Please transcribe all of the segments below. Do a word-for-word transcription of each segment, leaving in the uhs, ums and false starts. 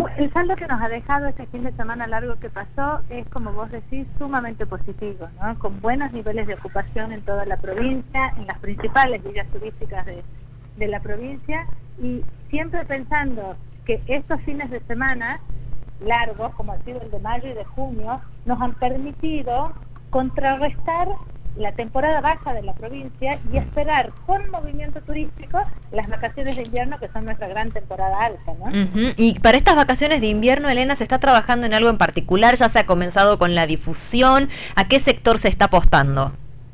El saldo que nos ha dejado este fin de semana largo que pasó es, como vos decís, sumamente positivo, ¿no? Con buenos niveles de ocupación en toda la provincia, en las principales villas turísticas de, de la provincia, y siempre pensando que estos fines de semana largos, como ha sido el de mayo y de junio, nos han permitido contrarrestar la temporada baja de la provincia y esperar con movimiento turístico las vacaciones de invierno, que son nuestra gran temporada alta, ¿no? Uh-huh. Y para estas vacaciones de invierno, Elena, ¿se está trabajando en algo en particular? ¿Ya se ha comenzado con la difusión? ¿A qué sector se está apostando?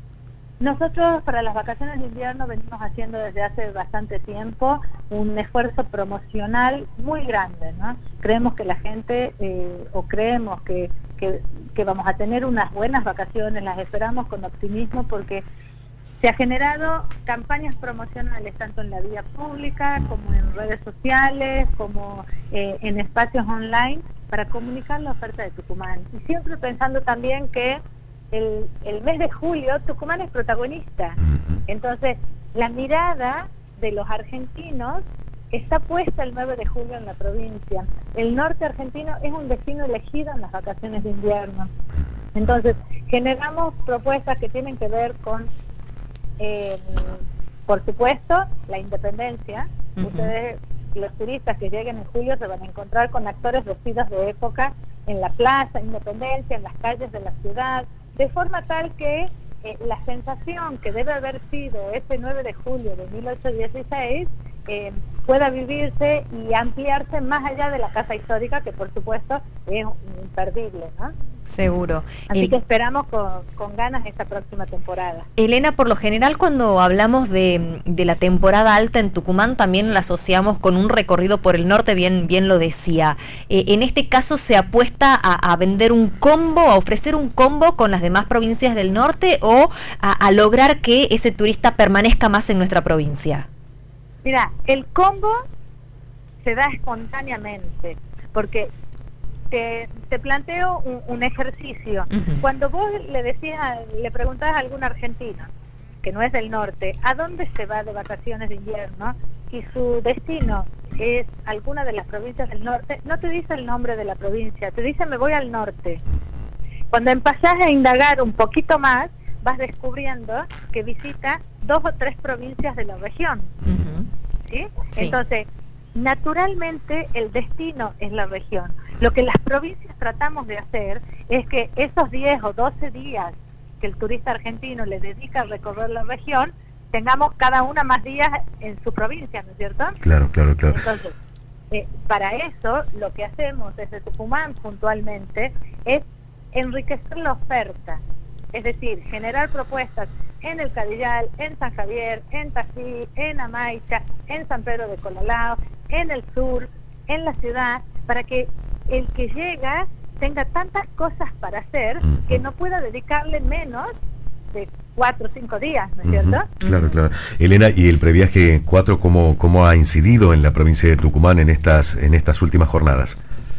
Nosotros para las vacaciones de invierno venimos haciendo desde hace bastante tiempo un esfuerzo promocional muy grande, ¿no? Creemos que la gente, eh, o creemos que, que, que vamos a tener unas buenas vacaciones, las esperamos con optimismo porque se ha generado campañas promocionales tanto en la vía pública como en redes sociales, como eh, en espacios online para comunicar la oferta de Tucumán. Y siempre pensando también que El, el mes de julio Tucumán es protagonista, entonces la mirada de los argentinos está puesta el nueve de julio en la provincia. El norte argentino es un destino elegido en las vacaciones de invierno, entonces generamos propuestas que tienen que ver con eh, por supuesto la independencia. Uh-huh. Ustedes, los turistas que lleguen en julio, se van a encontrar con actores vestidos de época en la plaza Independencia, en las calles de la ciudad, de forma tal que eh, la sensación que debe haber sido ese nueve de julio de mil ochocientos dieciséis eh, pueda vivirse y ampliarse más allá de la casa histórica, que por supuesto es imperdible, ¿no? Seguro. Así El... que esperamos con, con ganas esta próxima temporada. Elena, por lo general cuando hablamos de, de la temporada alta en Tucumán también la asociamos con un recorrido por el norte, bien, bien lo decía. Eh, en este caso se apuesta a, a vender un combo, a ofrecer un combo con las demás provincias del norte, o a, a lograr que ese turista permanezca más en nuestra provincia. Mira, el combo se da espontáneamente, porque Te, te planteo un, un ejercicio. Uh-huh. Cuando vos le decías, le preguntás a algún argentino que no es del norte, ¿a dónde se va de vacaciones de invierno? Y su destino es alguna de las provincias del norte, no te dice el nombre de la provincia, te dice me voy al norte. Cuando empezás a indagar un poquito más, vas descubriendo que visita dos o tres provincias de la región. Uh-huh. ¿Sí? Sí. Entonces, naturalmente el destino es la región. Lo que las provincias tratamos de hacer es que esos diez o doce días que el turista argentino le dedica a recorrer la región, tengamos cada una más días en su provincia, ¿no es cierto? Claro, claro, claro. Entonces, eh, para eso lo que hacemos desde Tucumán puntualmente es enriquecer la oferta, es decir, generar propuestas en el Cadillal, en San Javier, en Tají, en Amaicha, en San Pedro de Colalao, en el sur, en la ciudad, para que el que llega tenga tantas cosas para hacer que no pueda dedicarle menos de cuatro o cinco días, ¿no es cierto? Uh-huh. Claro, claro. Elena, ¿y el previaje cuatro cómo, cómo ha incidido en la provincia de Tucumán en estas, en estas últimas jornadas?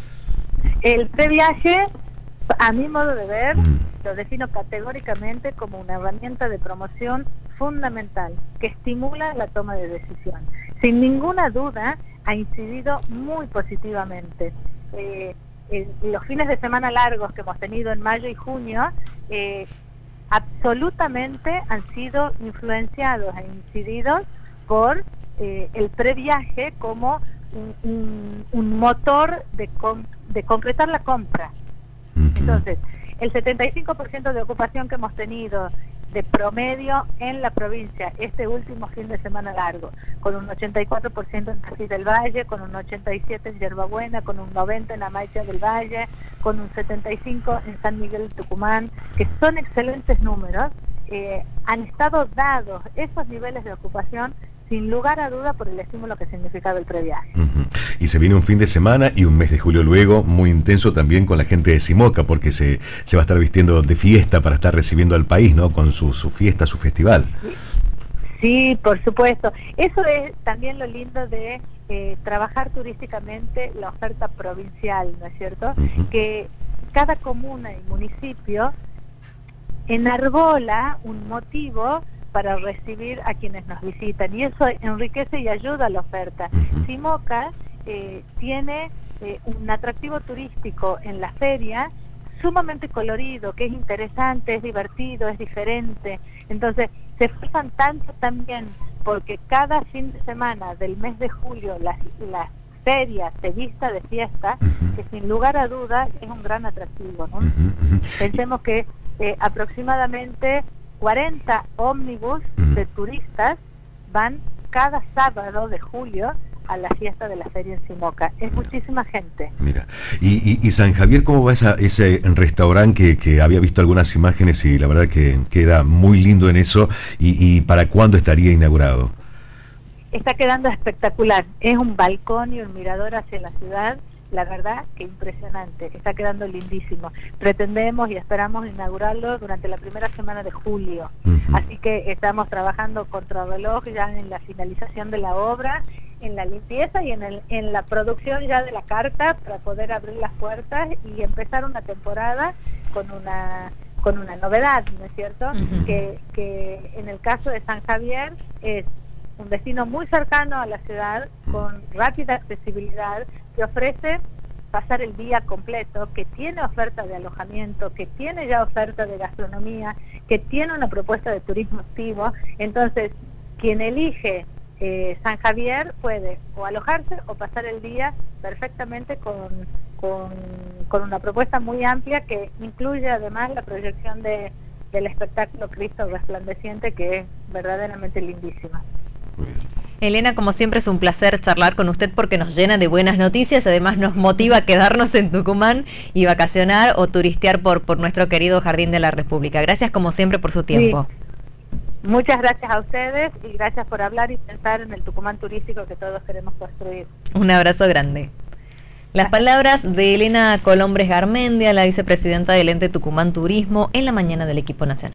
El previaje, a mi modo de ver, mm. lo defino categóricamente como una herramienta de promoción fundamental que estimula la toma de decisión. Sin ninguna duda, ha incidido muy positivamente. Eh, eh, los fines de semana largos que hemos tenido en mayo y junio eh, absolutamente han sido influenciados e incididos por eh, el previaje como un, un, un motor de, con, de concretar la compra. Entonces, el setenta y cinco por ciento de ocupación que hemos tenido de promedio en la provincia este último fin de semana largo, con un ochenta y cuatro por ciento en Tafí del Valle, con un ochenta y siete por ciento en Yerbabuena, con un noventa por ciento en Amaicha del Valle, con un setenta y cinco por ciento en San Miguel de Tucumán, que son excelentes números, eh, han estado dados esos niveles de ocupación sin lugar a duda por el estímulo que significaba el previaje. Uh-huh. Y se viene un fin de semana y un mes de julio luego muy intenso también con la gente de Simoca, porque se, se va a estar vistiendo de fiesta para estar recibiendo al país, ¿no? Con su, su fiesta, su festival. Sí, por supuesto. Eso es también lo lindo de eh, trabajar turísticamente la oferta provincial, ¿no es cierto? Uh-huh. Que cada comuna y municipio enarbola un motivo para recibir a quienes nos visitan, y eso enriquece y ayuda a la oferta. Uh-huh. Simoca eh, tiene eh, un atractivo turístico en la feria sumamente colorido, que es interesante, es divertido, es diferente. Entonces se esfuerzan tanto también porque cada fin de semana del mes de julio las, las ferias se vista de fiesta, uh-huh. que sin lugar a dudas es un gran atractivo, ¿no? Uh-huh, uh-huh. Pensemos que eh, aproximadamente cuarenta ómnibus uh-huh. de turistas van cada sábado de julio a la fiesta de la feria en Simoca. Es Mira. muchísima gente. Mira, y, y, y San Javier, ¿cómo va esa, ese restaurante que, que había visto algunas imágenes y la verdad que queda muy lindo en eso? ¿Y, y para cuándo estaría inaugurado? Está quedando espectacular. Es un balcón y un mirador hacia la ciudad. La verdad que impresionante. Está quedando lindísimo. Pretendemos y esperamos inaugurarlo durante la primera semana de julio. Uh-huh. Así que estamos trabajando contrarreloj ya en la finalización de la obra, en la limpieza y en, el, en la producción ya de la carta para poder abrir las puertas y empezar una temporada con una con una novedad, ¿no es cierto? Uh-huh. que, que en el caso de San Javier es un destino muy cercano a la ciudad, con rápida accesibilidad, que ofrece pasar el día completo, que tiene oferta de alojamiento, que tiene ya oferta de gastronomía, que tiene una propuesta de turismo activo. Entonces, quien elige eh, San Javier puede o alojarse o pasar el día perfectamente con, con, con una propuesta muy amplia que incluye además la proyección de, del espectáculo Cristo Resplandeciente, que es verdaderamente lindísima. Elena, como siempre es un placer charlar con usted porque nos llena de buenas noticias, además nos motiva a quedarnos en Tucumán y vacacionar o turistear por, por nuestro querido Jardín de la República. Gracias como siempre por su tiempo. Sí. Muchas gracias a ustedes y gracias por hablar y pensar en el Tucumán turístico que todos queremos construir. Un abrazo grande. Las palabras de Elena Colombres Garmendia, la vicepresidenta del ente Tucumán Turismo, en la mañana del equipo nacional.